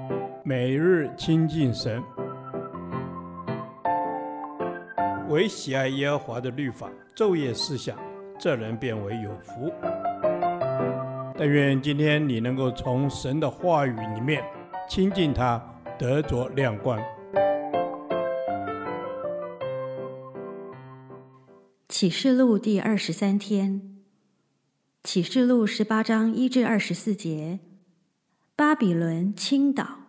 每日亲近神，唯喜爱耶和华的律法，昼夜思想，这人变为有福。但愿今天你能够从神的话语里面亲近他，得着亮光。 启示录第23天，启示录18章1至24节，巴比伦倾倒。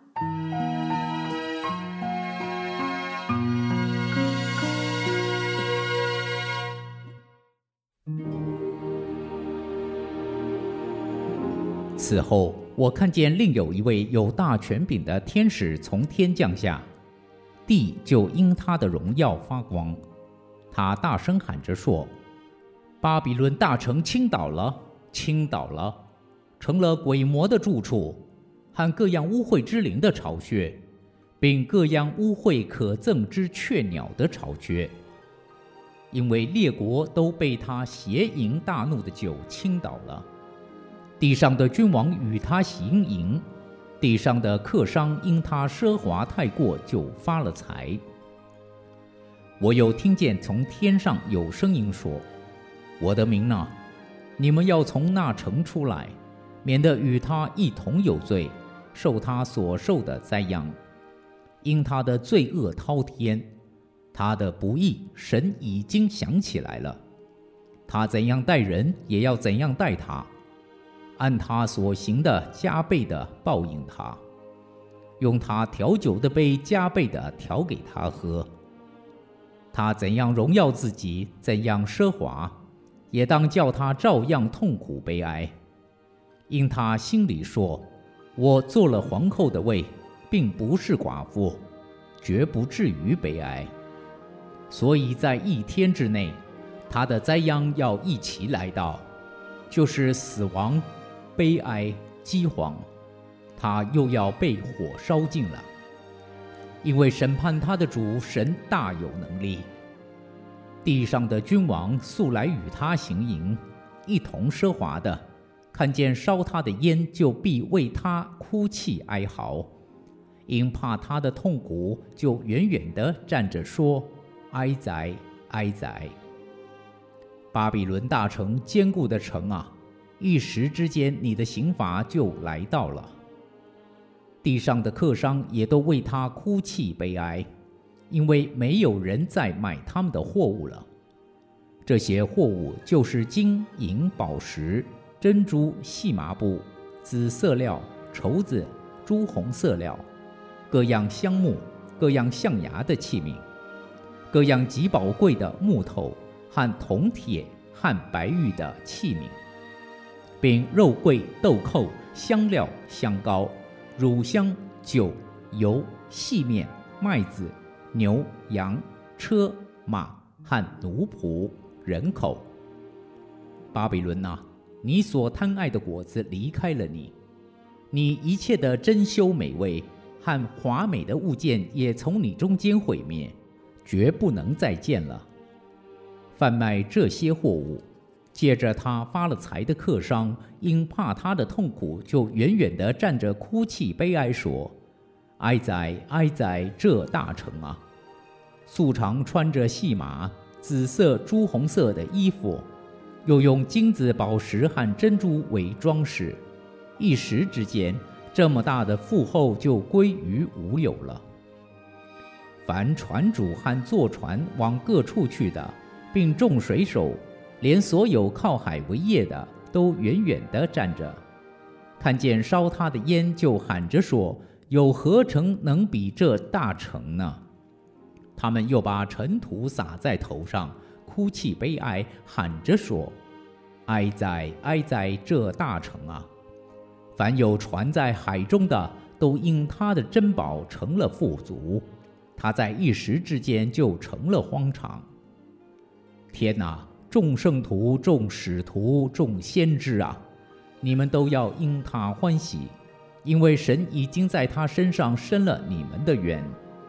此后，我看见另有一位有大权柄的天使从天降下，地就因他的荣耀发光。他大声喊着说：巴比伦大城倾倒了，倾倒了，成了鬼魔的住处，和各样污秽之灵的巢穴，并各样污秽可憎之雀鸟的巢穴。因为列国都被他邪淫大怒的酒倾倒了。地上的君王与他行淫，地上的客商因他奢华太过就发了财。我又听见从天上有声音说：我的民啊，你们要从那城出来，免得与他一同有罪，受他所受的灾殃。因他的罪恶滔天，他的不义神已经想起来了。他怎样待人，也要怎样待他，按他所行的加倍的报应他，用他调酒的杯加倍的调给他喝。他怎样荣耀自己，怎样奢华，也当叫他照样痛苦悲哀。因他心里说：我做了皇后的位，并不是寡妇，绝不至于悲哀。所以在一天之内，他的灾殃要一起来到，就是死亡、悲哀、饥荒，他又要被火烧尽了。因为审判他的主神大有能力。地上的君王素来与他行淫，一同奢华的，看见烧他的烟，就必为他哭泣哀嚎。因怕他的痛苦，就远远地站着说：哀哉，哀哉！巴比伦大城，坚固的城啊，一时之间你的刑罚就来到了。地上的客商也都为他哭泣悲哀，因为没有人再买他们的货物了。这些货物就是金银宝石、珍珠、细麻布、紫色料、绸子、朱红色料，各样香木，各样象牙的器皿，各样极宝贵的木头和铜铁和白玉的器皿，并肉桂、豆蔻、香料、香膏、乳香、酒、油、细面、麦子、牛、羊、车、马和奴仆、人口。巴比伦啊，你所贪爱的果子离开了你，你一切的珍馐美味和华美的物件也从你中间毁灭，绝不能再见了。贩卖这些货物，借着他发了财的客商，因怕他的痛苦，就远远地站着哭泣悲哀说：哀哉，哀哉，这大城啊！素常穿着细麻、紫色、朱红色的衣服，又用金子、宝石和珍珠为装饰，一时之间，这么大的富厚就归于无有了。凡船主和坐船往各处去的，并众水手，连所有靠海为业的，都远远地站着，看见烧他的烟，就喊着说：有何城能比这大城呢？他们又把尘土撒在头上，哭泣悲哀，喊着说：哀哉，哀哉，这大城啊！凡有船在海中的，都因他的珍宝成了富足，他在一时之间就成了荒场。天哪！众圣徒、众使徒、众先知啊，你们都要因他欢喜，因为神已经在他身上伸了你们的冤。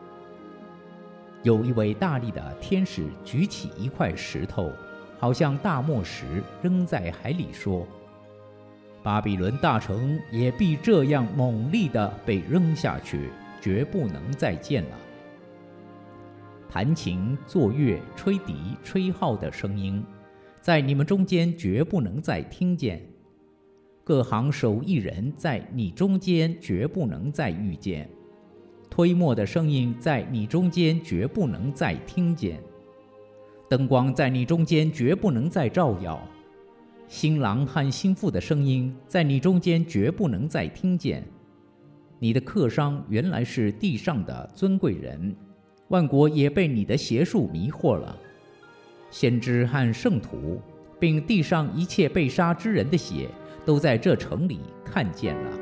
有一位大力的天使举起一块石头，好像大磨石，扔在海里，说： 巴比伦大城也必这样猛力地被扔下去，绝不能再见了。弹琴、作乐、吹笛、吹号的声音，在你们中间绝不能再听见。各行手艺人在你中间绝不能再遇见。推磨的声音在你中间绝不能再听见。灯光在你中间绝不能再照耀。新郎和新妇的声音在你中间绝不能再听见。你的客商原来是地上的尊贵人，万国也被你的邪术迷惑了。先知和圣徒，并地上一切被杀之人的血，都在这城里看见了。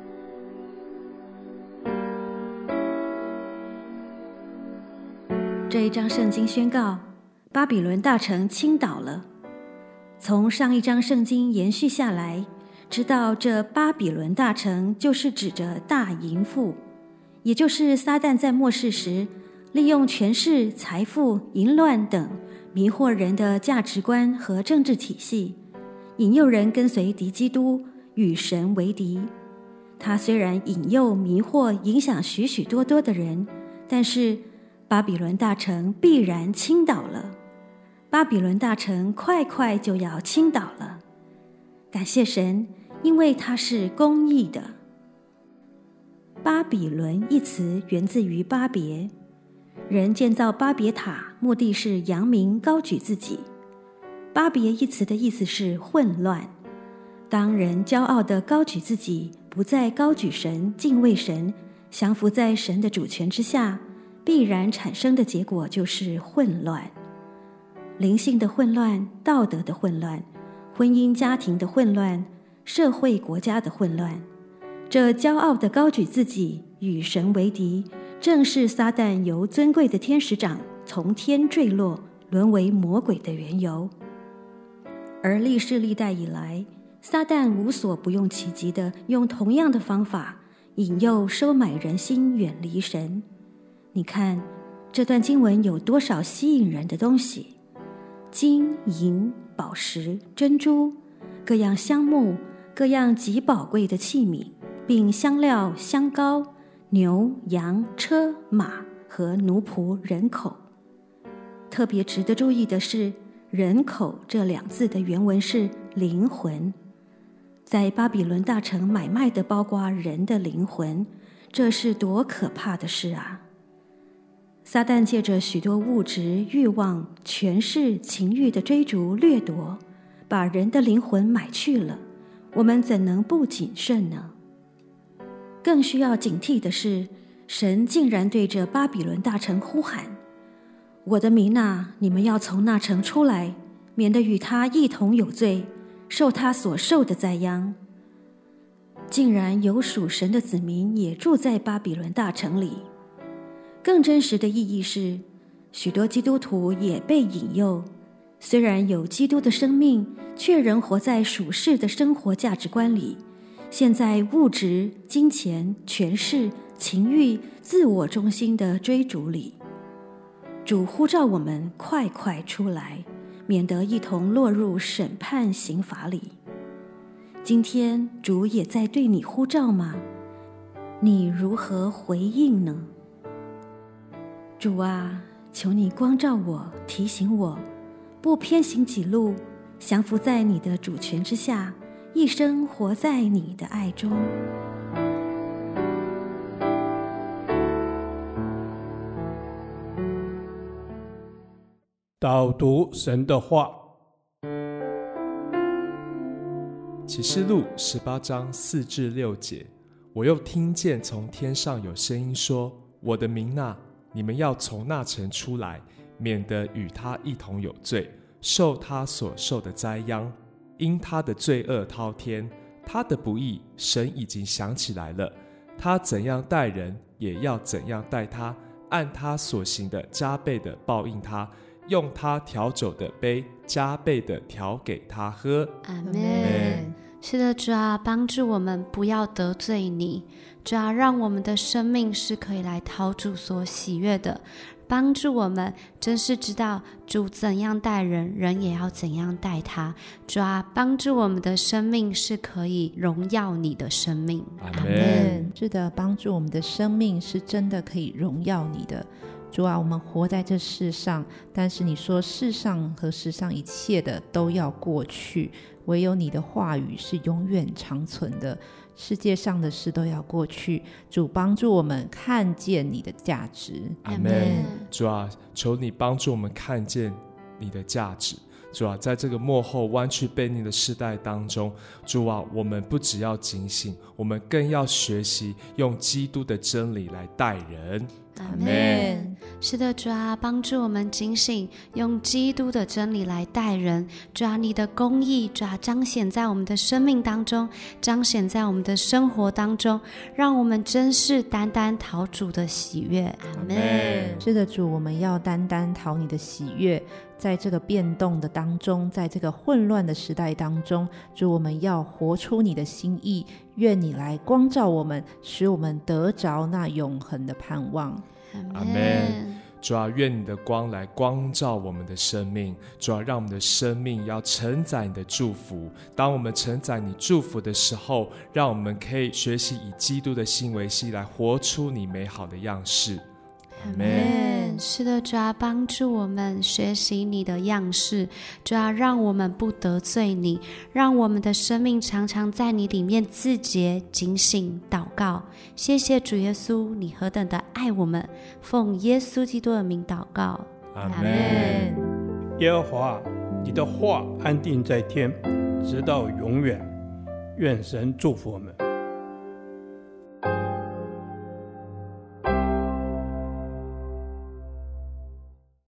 这一章圣经宣告，巴比伦大城倾倒了。从上一章圣经延续下来，知道这巴比伦大城就是指着大淫妇，也就是撒旦在末世时利用权势、财富、淫乱等迷惑人的价值观和政治体系，引诱人跟随敌基督，与神为敌。他虽然引诱、迷惑、影响许许多多的人，但是巴比伦大城必然倾倒了。巴比伦大城快就要倾倒了。感谢神，因为它是公义的。巴比伦一词源自于巴别，人建造巴别塔，目的是扬名高举自己。巴别一词的意思是混乱。当人骄傲地高举自己，不再高举神、敬畏神，降服在神的主权之下，必然产生的结果就是混乱。灵性的混乱，道德的混乱，婚姻家庭的混乱，社会国家的混乱。这骄傲地高举自己，与神为敌，正是撒旦由尊贵的天使长从天坠落，沦为魔鬼的缘由。而历世历代以来，撒旦无所不用其极地用同样的方法引诱收买人心，远离神。你看这段经文有多少吸引人的东西，金银宝石珍珠，各样香木，各样极宝贵的器皿，并香料香膏，牛羊车马和奴仆人口。特别值得注意的是，人口这两字的原文是灵魂。在巴比伦大城买卖的包括人的灵魂，这是多可怕的事啊！撒旦借着许多物质、欲望、权势、情欲的追逐掠夺，把人的灵魂买去了，我们怎能不谨慎呢？更需要警惕的是，神竟然对着巴比伦大城呼喊：我的民啊，你们要从那城出来，免得与他一同有罪，受他所受的灾殃。竟然有属神的子民也住在巴比伦大城里。更真实的意义是，许多基督徒也被引诱，虽然有基督的生命，却仍活在属世的生活价值观里，陷在物质、金钱、权势、情欲、自我中心的追逐里。主呼召我们快出来，免得一同落入审判刑罚里。今天主也在对你呼召吗？你如何回应呢？主啊，求你光照我，提醒我，不偏行己路，降服在你的主权之下，一生活在你的爱中。 导读神的话， 启示录18章4至6节，我又听见从天上有声音说：我的民啊，你们要从那城出来，免得与他一同有罪，受他所受的灾殃。因他的罪恶滔天，他的不义神已经想起来了。他怎样待人，也要怎样待他，按他所行的加倍的报应他，用他调酒的杯加倍的调给他喝。 阿们。是的，主啊，帮助我们不要得罪你，主啊，让我们的生命是可以来讨主所喜悦的， 帮助我们真是知道主怎样待人，人也要怎样待他。主啊，帮助我们的生命是可以荣耀你的生命。 阿阿们。 们。是的，帮助我们的生命是真的可以荣耀你的。主啊，我们活在这世上，但是你说世上和世上一切的都要过去，唯有你的话语是永远长存的。世界上的事都要过去，主帮助我们看见你的价值。 阿们。主啊，求你帮助我们看见你的价值。主啊，在这个末后弯曲悖逆的世代当中，主啊，我们不只要警醒，我们更要学习用基督的真理来待人。 阿们。 是的，主啊，帮助我们警醒，用基督的真理来待人。主啊，你的公义，主啊，彰显在我们的生命当中，彰显在我们的生活当中，让我们真是单单讨主的喜悦。阿们。 是的，主，我们要单单讨你的喜悦。在这个变动的当中，在这个混乱的时代当中，主，我们要活出你的心意，愿你来光照我们，使我们得着那永恒的盼望。 阿们。主啊，愿你的光来光照我们的生命。主啊，让我们的生命要承载你的祝福。当我们承载你祝福的时候，让我们可以学习以基督的心为心，来活出你美好的样式。阿们。 是的，主啊，帮助我们学习你的样式。主啊，让我们不得罪你，让我们的生命常常在你里面自洁、警醒、祷告。谢谢主耶稣，你何等的爱我们，奉耶稣基督的名祷告。 阿阿们。 耶和华，你的话安定在天，直到永远。愿神祝福我们。